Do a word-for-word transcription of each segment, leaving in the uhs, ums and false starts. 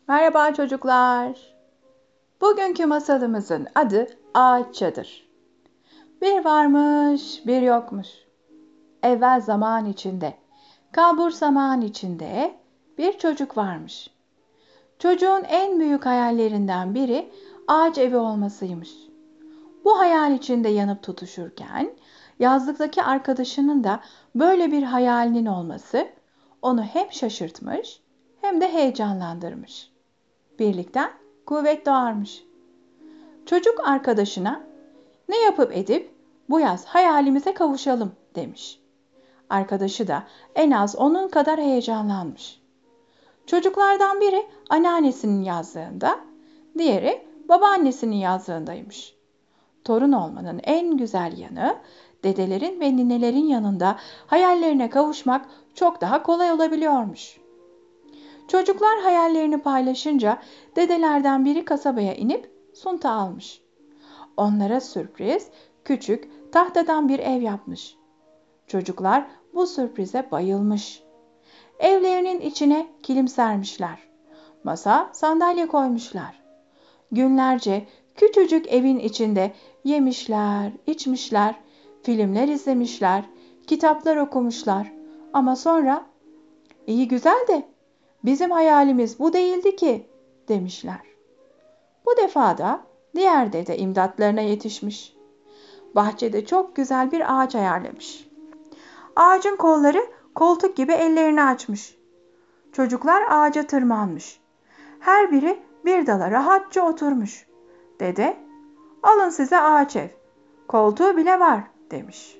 Merhaba çocuklar. Bugünkü masalımızın adı Ağaç Çadır. Bir varmış, bir yokmuş. Evvel zaman içinde, kalbur zaman içinde bir çocuk varmış. Çocuğun en büyük hayallerinden biri ağaç evi olmasıymış. Bu hayal içinde yanıp tutuşurken, yazlıktaki arkadaşının da böyle bir hayalinin olması onu hem şaşırtmış hem de heyecanlandırmış. Birlikten kuvvet doğarmış. Çocuk arkadaşına ne yapıp edip bu yaz hayalimize kavuşalım demiş. Arkadaşı da en az onun kadar heyecanlanmış. Çocuklardan biri anneannesinin yazlığında, diğeri babaannesinin yazlığındaymış. Torun olmanın en güzel yanı, dedelerin ve ninelerin yanında hayallerine kavuşmak çok daha kolay olabiliyormuş. Çocuklar hayallerini paylaşınca dedelerden biri kasabaya inip sunta almış. Onlara sürpriz, küçük, tahtadan bir ev yapmış. Çocuklar bu sürprize bayılmış. Evlerinin içine kilim sermişler. Masa, sandalye koymuşlar. Günlerce küçücük evin içinde yemişler, içmişler, filmler izlemişler, kitaplar okumuşlar. Ama sonra iyi güzel de bizim hayalimiz bu değildi ki demişler. Bu defa da diğer dede imdatlarına yetişmiş. Bahçede çok güzel bir ağaç ayarlamış. Ağacın kolları koltuk gibi ellerini açmış. Çocuklar ağaca tırmanmış. Her biri bir dala rahatça oturmuş. Dede, alın size ağaç ev. Koltuğu bile var demiş.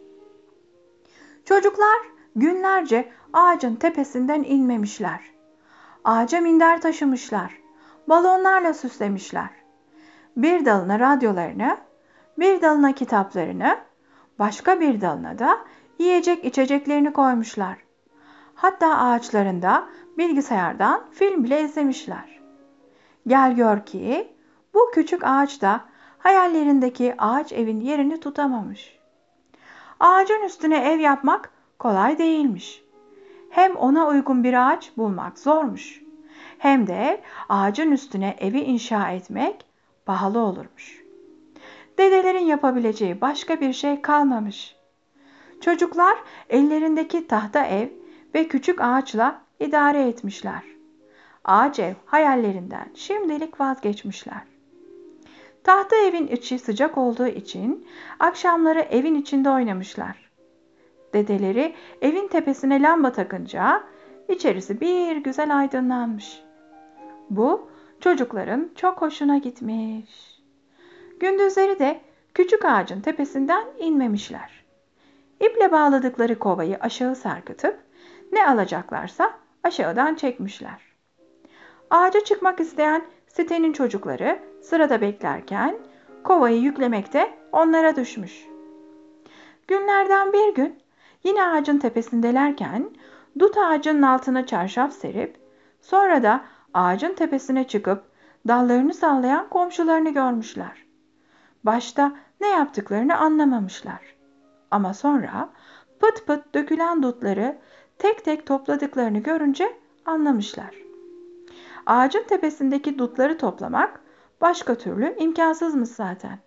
Çocuklar günlerce ağacın tepesinden inmemişler. Ağaca minder taşımışlar. Balonlarla süslemişler. Bir dalına radyolarını, bir dalına kitaplarını, başka bir dalına da yiyecek içeceklerini koymuşlar. Hatta ağaçlarında bilgisayardan film bile izlemişler. Gel gör ki bu küçük ağaç da hayallerindeki ağaç evin yerini tutamamış. Ağacın üstüne ev yapmak kolay değilmiş. Hem ona uygun bir ağaç bulmak zormuş. Hem de ağacın üstüne evi inşa etmek pahalı olurmuş. Dedelerin yapabileceği başka bir şey kalmamış. Çocuklar ellerindeki tahta ev ve küçük ağaçla idare etmişler. Ağaç ev hayallerinden şimdilik vazgeçmişler. Tahta evin içi sıcak olduğu için akşamları evin içinde oynamışlar. Dedeleri evin tepesine lamba takınca içerisi bir güzel aydınlanmış. Bu çocukların çok hoşuna gitmiş. Gündüzleri de küçük ağacın tepesinden inmemişler. İple bağladıkları kovayı aşağı sarkıtıp ne alacaklarsa aşağıdan çekmişler. Ağaca çıkmak isteyen sitenin çocukları sırada beklerken kovayı yüklemek de onlara düşmüş. Günlerden bir gün yine ağacın tepesindelerken dut ağacının altına çarşaf serip sonra da ağacın tepesine çıkıp dallarını sallayan komşularını görmüşler. Başta ne yaptıklarını anlamamışlar. Ama sonra pıt pıt dökülen dutları tek tek topladıklarını görünce anlamışlar. Ağacın tepesindeki dutları toplamak başka türlü imkansızmış zaten.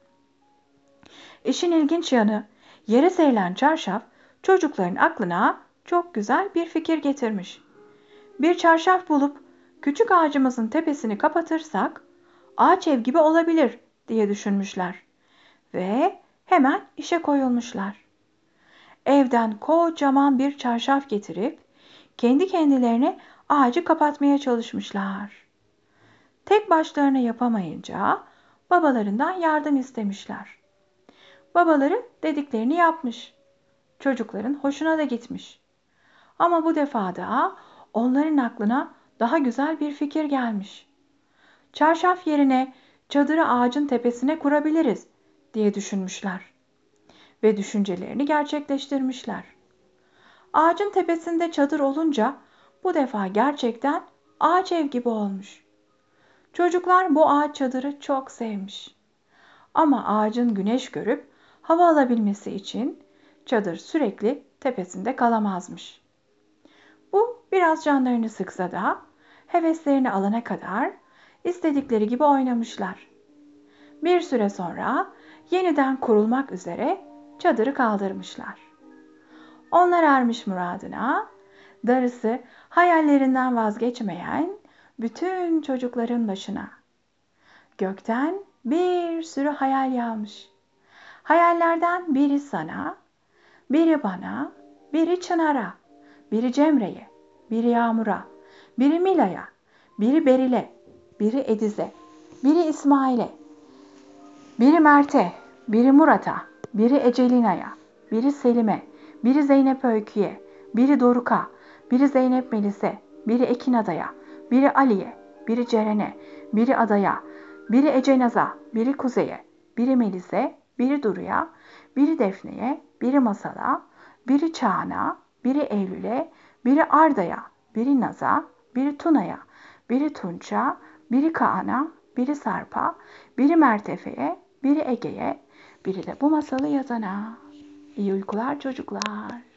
İşin ilginç yanı yere serilen çarşaf çocukların aklına çok güzel bir fikir getirmiş. Bir çarşaf bulup küçük ağacımızın tepesini kapatırsak ağaç ev gibi olabilir diye düşünmüşler. Ve hemen işe koyulmuşlar. Evden kocaman bir çarşaf getirip kendi kendilerine ağacı kapatmaya çalışmışlar. Tek başlarına yapamayınca babalarından yardım istemişler. Babaları dediklerini yapmış. Çocukların hoşuna da gitmiş. Ama bu defa da onların aklına daha güzel bir fikir gelmiş. Çarşaf yerine çadırı ağacın tepesine kurabiliriz diye düşünmüşler. Ve düşüncelerini gerçekleştirmişler. Ağacın tepesinde çadır olunca bu defa gerçekten ağaç ev gibi olmuş. Çocuklar bu ağaç çadırı çok sevmiş. Ama ağacın güneş görüp hava alabilmesi için çadır sürekli tepesinde kalamazmış. Bu biraz canlarını sıksa da heveslerini alana kadar istedikleri gibi oynamışlar. Bir süre sonra yeniden kurulmak üzere çadırı kaldırmışlar. Onlar ermiş muradına, darısı hayallerinden vazgeçmeyen bütün çocukların başına. Gökten bir sürü hayal yağmış. Hayallerden biri sana, biri bana, biri Çınar'a, biri Cemre'ye, biri Yağmur'a, biri Mila'ya, biri Beril'e, biri Ediz'e, biri İsmail'e, biri Mert'e, biri Murat'a, biri Ecelina'ya, biri Selim'e, biri Zeynep Öykü'ye, biri Doruk'a, biri Zeynep Melis'e, biri Ekin Ada'ya, biri Ali'ye, biri Ceren'e, biri Ada'ya, biri Ecenaz'a, biri Kuzey'e, biri Melis'e, biri Duru'ya, biri Defne'ye, biri Masal'a, biri Çağan'a, biri Eylül'e, biri Arda'ya, biri Naz'a, biri Tuna'ya, biri Tunç'a, biri Kaan'a, biri Sarp'a, biri Mertefe'ye, biri Ege'ye, biri de bu masalı yazana. İyi uykular çocuklar.